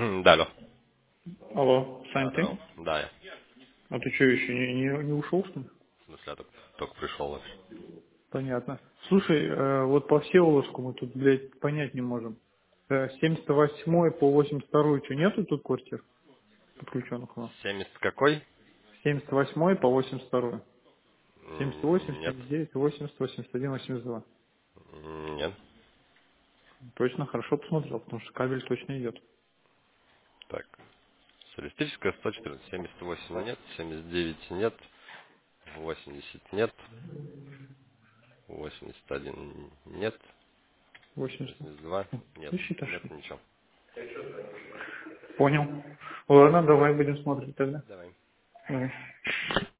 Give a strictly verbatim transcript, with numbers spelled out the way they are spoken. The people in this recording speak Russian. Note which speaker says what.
Speaker 1: Да, алло.
Speaker 2: Алло,
Speaker 1: Да,
Speaker 2: Сань,
Speaker 1: здорово.
Speaker 2: ты?
Speaker 1: Да, я.
Speaker 2: А ты что, еще не, не, не ушел, что ли?
Speaker 1: В смысле, я только, только пришел вообще.
Speaker 2: Понятно. Слушай, э, вот по Всеволожску мы тут, блядь, понять не можем. Э, семьдесят восемь по восемьдесят два, что, нету тут квартир подключенных у нас?
Speaker 1: семьдесят какой?
Speaker 2: семьдесят восемь по восемьдесят два. семьдесят восемь,
Speaker 1: М, Нет.
Speaker 2: семьдесят девять, восемьдесят, восемьдесят один, восемьдесят два.
Speaker 1: М, Нет.
Speaker 2: Точно, хорошо посмотрел, потому что кабель точно идет.
Speaker 1: Так. Социалистическая сто четырнадцать. семьдесят восемь нет. семьдесят девять нет. восемьдесят нет. восемьдесят один нет.
Speaker 2: восемьдесят.
Speaker 1: восемьдесят два нет.
Speaker 2: Ты считаешь?
Speaker 1: Нет ничего.
Speaker 2: Понял. Ладно, давай будем смотреть тогда.
Speaker 1: Давай.
Speaker 2: Давай.